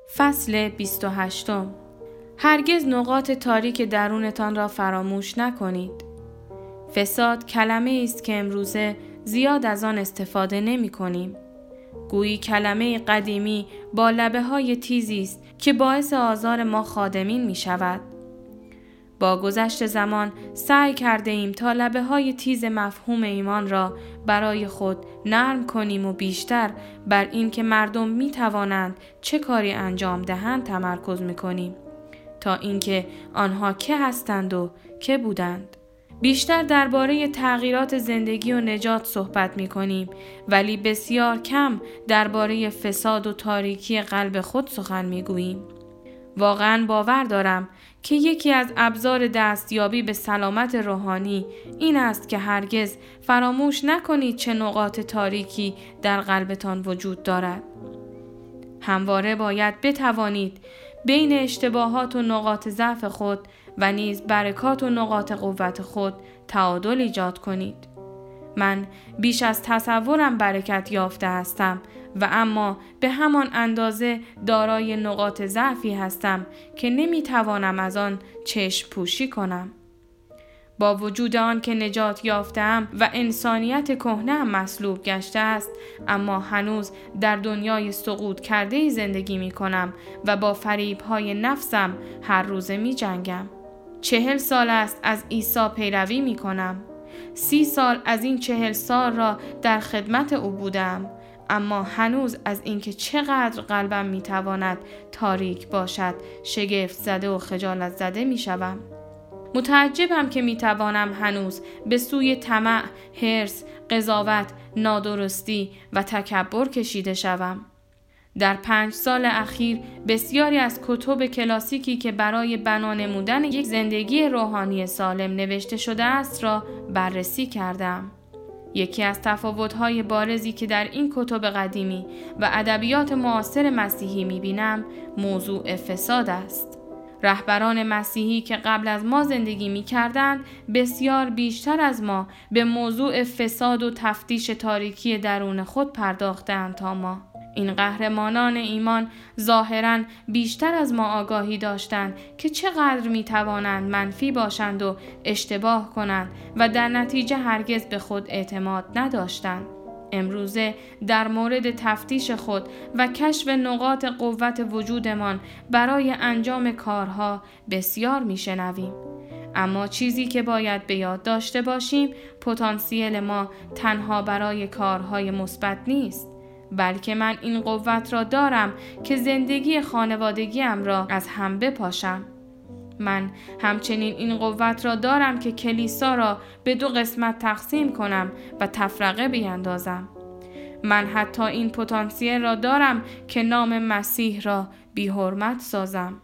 فصل 28. هرگز نقاط تاریک درونتان را فراموش نکنید. فساد کلمه است که امروزه زیاد از آن استفاده نمی کنیم. گویی کلمه قدیمی با لبه های تیزی است که باعث آزار ما خادمین می شود. با گذشت زمان سعی کرده ایم تا لبه های تیز مفهوم ایمان را برای خود نرم کنیم و بیشتر بر این که مردم می توانند چه کاری انجام دهند تمرکز می کنیم تا اینکه آنها که هستند و که بودند. بیشتر درباره تغییرات زندگی و نجات صحبت می کنیم ولی بسیار کم درباره فساد و تاریکی قلب خود سخن می گوییم. واقعاً باور دارم که یکی از ابزار دستیابی به سلامت روحانی این است که هرگز فراموش نکنید چه نقاط تاریکی در قلبتان وجود دارد. همواره باید بتوانید بین اشتباهات و نقاط ضعف خود و نیز برکات و نقاط قوت خود تعادل ایجاد کنید. من بیش از تصورم برکت یافته هستم و اما به همان اندازه دارای نقاط ضعفی هستم که نمیتوانم از آن چشم پوشی کنم. با وجود آن که نجات یافتم و انسانیت کهنه‌ام مسلوب گشته است، اما هنوز در دنیای سقوط کرده زندگی می کنم و با فریب‌های نفسم هر روزه می جنگم. 40 سال است از عیسی پیروی می کنم. 30 سال از این 40 سال را در خدمت او بودم، اما هنوز از اینکه چقدر قلبم می تواند تاریک باشد شگفت زده و خجالت زده می شوم. متعجبم که می توانم هنوز به سوی طمع، حرص، قضاوت، نادرستی و تکبر کشیده شوم. در 5 سال اخیر بسیاری از کتب کلاسیکی که برای بنا نمودن یک زندگی روحانی سالم نوشته شده است را بررسی کردم. یکی از تفاوت‌های بارزی که در این کتب قدیمی و ادبیات معاصر مسیحی می‌بینم موضوع فساد است. رهبران مسیحی که قبل از ما زندگی می‌کردند بسیار بیشتر از ما به موضوع فساد و تفتیش تاریکی درون خود پرداختند تا ما. این قهرمانان ایمان ظاهراً بیشتر از ما آگاهی داشتند که چقدر می‌توانند منفی باشند و اشتباه کنند و در نتیجه هرگز به خود اعتماد نداشتند. امروزه در مورد تفتیش خود و کشف نقاط قوت وجودمان برای انجام کارها بسیار میشنویم. اما چیزی که باید به یاد داشته باشیم پتانسیل ما تنها برای کارهای مثبت نیست، بلکه من این قوت را دارم که زندگی خانوادگیم را از هم بپاشم. من همچنین این قوت را دارم که کلیسا را به 2 قسمت تقسیم کنم و تفرقه بیندازم. من حتی این پتانسیل را دارم که نام مسیح را بی حرمت سازم.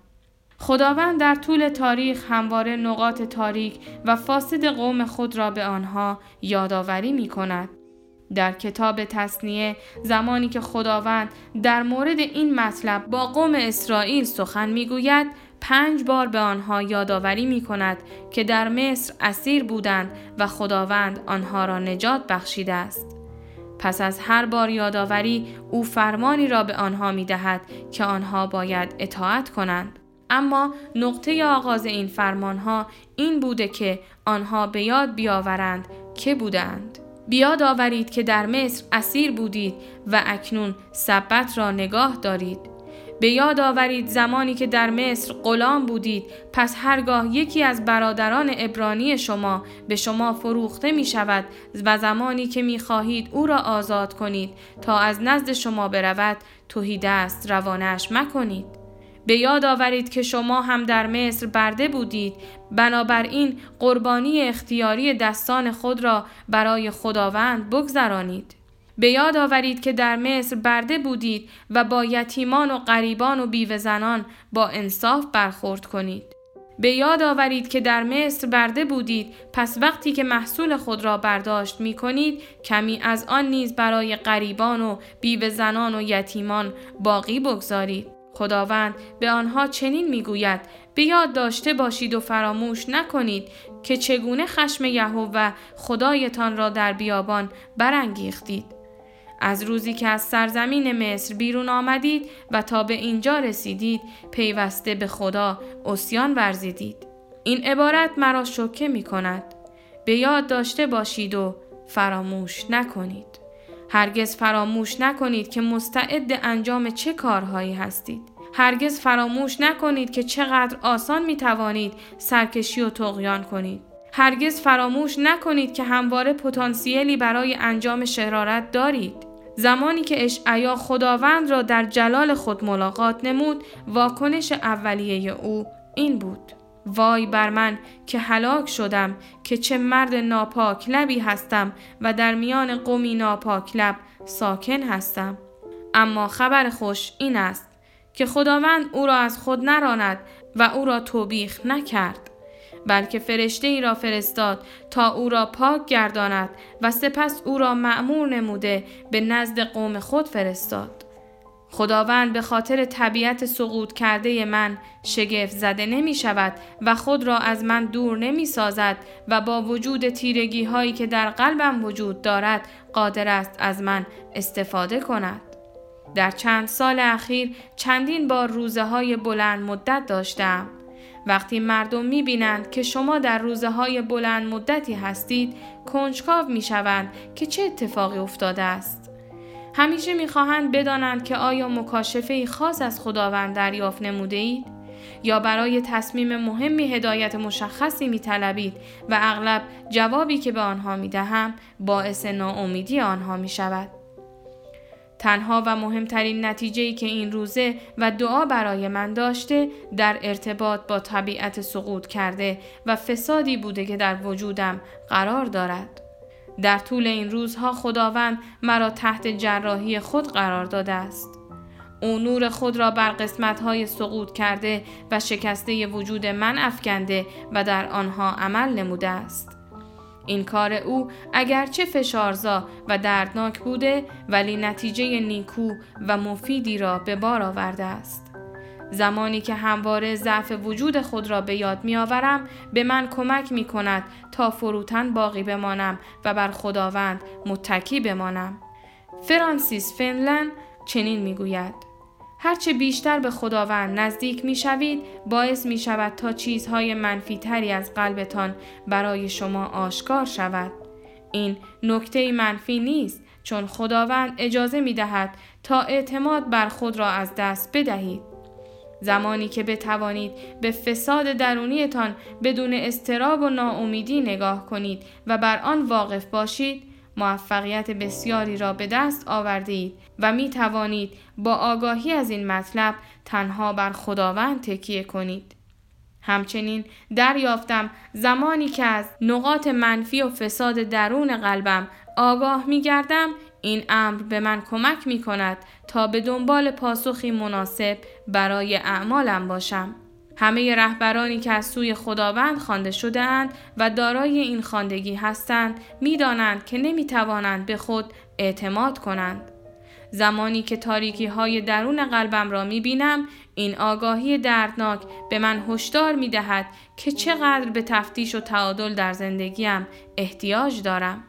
خداوند در طول تاریخ همواره نقاط تاریک و فاسد قوم خود را به آنها یادآوری می کند. در کتاب تثنیه زمانی که خداوند در مورد این مطلب با قوم اسرائیل سخن میگوید 5 بار به آنها یادآوری می کند که در مصر اسیر بودند و خداوند آنها را نجات بخشیده است. پس از هر بار یادآوری او فرمانی را به آنها می دهد که آنها باید اطاعت کنند. اما نقطه آغاز این فرمانها این بوده که آنها به یاد بیاورند که بودند. بیاد آورید که در مصر اسیر بودید و اکنون سبت را نگاه دارید. به یاد آورید زمانی که در مصر غلام بودید، پس هرگاه یکی از برادران عبرانی شما به شما فروخته می شود و زمانی که می خواهید او را آزاد کنید تا از نزد شما برود، تهیدست روانش مکنید. به یاد آورید که شما هم در مصر برده بودید، بنابراین قربانی اختیاری دستان خود را برای خداوند بگذرانید. به یاد آورید که در مصر برده بودید و با یتیمان و غریبان و بیوه زنان با انصاف برخورد کنید. به یاد آورید که در مصر برده بودید، پس وقتی که محصول خود را برداشت می کنید، کمی از آن نیز برای غریبان و بیوه زنان و یتیمان باقی بگذارید. خداوند به آنها چنین میگوید: به یاد داشته باشید و فراموش نکنید که چگونه خشم یهوه خدایتان را در بیابان برانگیختید. از روزی که از سرزمین مصر بیرون آمدید و تا به اینجا رسیدید پیوسته به خدا عصیان ورزیدید. این عبارت مرا شوکه می کند. به یاد داشته باشید و فراموش نکنید. هرگز فراموش نکنید که مستعد انجام چه کارهایی هستید. هرگز فراموش نکنید که چقدر آسان می توانید سرکشی و طغیان کنید. هرگز فراموش نکنید که همواره پتانسیلی برای انجام شرارت دارید. زمانی که اشعیا خداوند را در جلال خود ملاقات نمود، واکنش اولیه او این بود: وای بر من که هلاک شدم، که چه مرد ناپاک لبی هستم و در میان قومی ناپاک لب ساکن هستم. اما خبر خوش این است که خداوند او را از خود نراند و او را توبیخ نکرد، بلکه فرشته ای را فرستاد تا او را پاک گرداند و سپس او را مأمور نموده به نزد قوم خود فرستاد. خداوند به خاطر طبیعت سقوط کرده من شگفت زده نمی شود و خود را از من دور نمی سازد و با وجود تیرگی هایی که در قلبم وجود دارد قادر است از من استفاده کند. در چند سال اخیر چندین بار روزه های بلند مدت داشتم. وقتی مردم می بینند که شما در روزه های بلند مدتی هستید، کنجکاو می شوند که چه اتفاقی افتاده است. همیشه می خواهند بدانند که آیا مکاشفه‌ای خاص از خداوند دریافت نموده اید یا برای تصمیم مهمی هدایت مشخصی می طلبید و اغلب جوابی که به آنها می دهم باعث ناامیدی آنها می شود. تنها و مهمترین نتیجه‌ای که این روزه و دعا برای من داشته در ارتباط با طبیعت سقوط کرده و فسادی بوده که در وجودم قرار دارد. در طول این روزها خداوند مرا تحت جراحی خود قرار داده است. او نور خود را بر قسمت‌های سقوط کرده و شکسته وجود من افکنده و در آنها عمل نموده است. این کار او اگرچه فشارزا و دردناک بوده ولی نتیجه نیکو و مفیدی را به بار آورده است. زمانی که همواره ضعف وجود خود را به یاد می آورم به من کمک می کند تا فروتن باقی بمانم و بر خداوند متکی بمانم. فرانسیس فنلن چنین می گوید: هرچه بیشتر به خداوند نزدیک می شوید باعث می شود تا چیزهای منفی تری از قلبتان برای شما آشکار شود. این نکته منفی نیست، چون خداوند اجازه می دهد تا اعتماد بر خود را از دست بدهید. زمانی که بتوانید به فساد درونیتان بدون اضطراب و ناامیدی نگاه کنید و بر آن واقف باشید، موفقیت بسیاری را به دست آوردید و می توانید با آگاهی از این مطلب تنها بر خداوند تکیه کنید. همچنین دریافتم زمانی که از نقاط منفی و فساد درون قلبم آگاه می گردم، این امر به من کمک می کند تا به دنبال پاسخی مناسب برای اعمالم باشم. همه رهبرانی که از سوی خداوند خوانده شده اند و دارای این خواندگی هستند می دانند که نمی توانند به خود اعتماد کنند. زمانی که تاریکی های درون قلبم را می بینم، این آگاهی دردناک به من هشدار می دهد که چقدر به تفتیش و تعادل در زندگیم احتیاج دارم.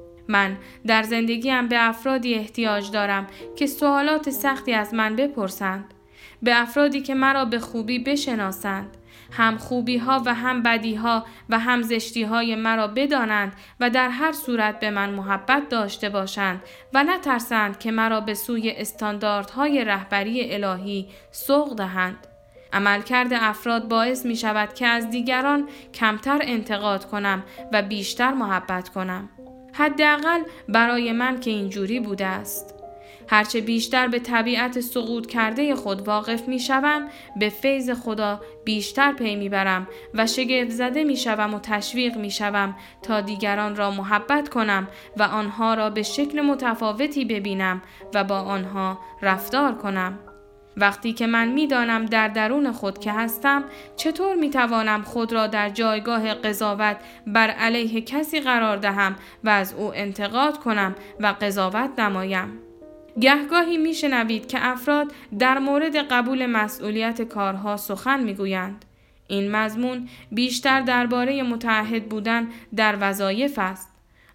من در زندگیم به افرادی احتیاج دارم که سوالات سختی از من بپرسند، به افرادی که مرا به خوبی بشناسند، هم خوبی ها و هم بدی ها و هم زشتی های مرا بدانند و در هر صورت به من محبت داشته باشند و نترسند که مرا به سوی استانداردهای رهبری الهی سوق دهند. عملکرد افراد باعث می شود که از دیگران کمتر انتقاد کنم و بیشتر محبت کنم. حداقل برای من که اینجوری بوده است. هرچه بیشتر به طبیعت سقوط کرده خود واقف می شوم، به فیض خدا بیشتر پی می برم و شگفت زده می شوم و تشویق می شوم تا دیگران را محبت کنم و آنها را به شکل متفاوتی ببینم و با آنها رفتار کنم. وقتی که من می دانم در درون خود که هستم، چطور می توانم خود را در جایگاه قضاوت بر علیه کسی قرار دهم و از او انتقاد کنم و قضاوت نمایم؟ گهگاهی می شنوید که افراد در مورد قبول مسئولیت کارها سخن می گویند. این مضمون بیشتر درباره متعهد بودن در وظایف است.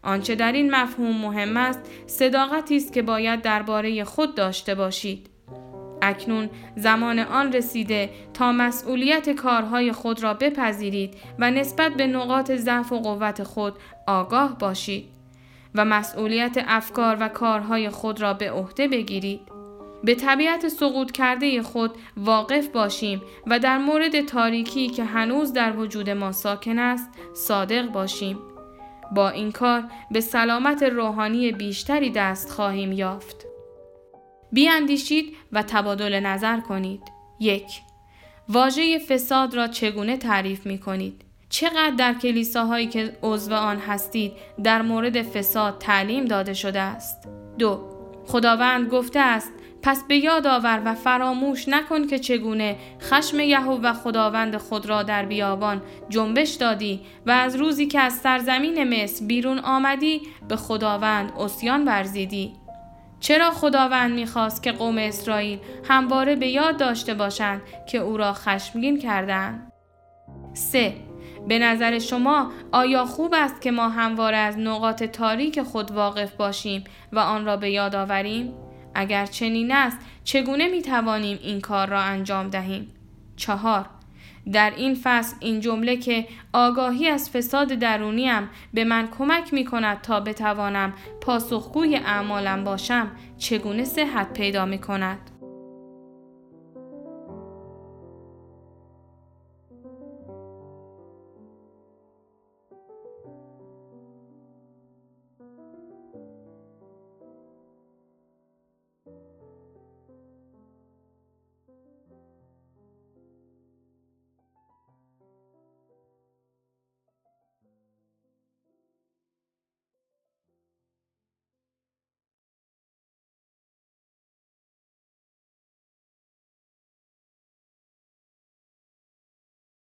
آنچه در این مفهوم مهم است، صداقتی است که باید درباره خود داشته باشید. اکنون زمان آن رسیده تا مسئولیت کارهای خود را بپذیرید و نسبت به نقاط ضعف و قوت خود آگاه باشید و مسئولیت افکار و کارهای خود را به عهده بگیرید. به طبیعت سقوط کرده خود واقف باشیم و در مورد تاریکی که هنوز در وجود ما ساکن است صادق باشیم. با این کار به سلامت روحانی بیشتری دست خواهیم یافت. بیاندیشید و تبادل نظر کنید. 1. واژه فساد را چگونه تعریف می کنید؟ چقدر در کلیساهایی که عضو آن هستید در مورد فساد تعلیم داده شده است؟ 2. خداوند گفته است پس به یاد آور و فراموش نکن که چگونه خشم یهوه خداوند خود را در بیابان جنبش دادی و از روزی که از سرزمین مصر بیرون آمدی به خداوند عصیان ورزیدی. چرا خداوند می‌خواست که قوم اسرائیل همواره به یاد داشته باشند که او را خشمگین کردند؟ 3. به نظر شما آیا خوب است که ما همواره از نقاط تاریک خود واقف باشیم و آن را به یاد آوریم؟ اگر چنین است چگونه می‌توانیم این کار را انجام دهیم؟ 4. در این فصل این جمله که آگاهی از فساد درونیم به من کمک می‌کند تا بتوانم پاسخگوی اعمالم باشم چگونه صحت پیدا می‌کند؟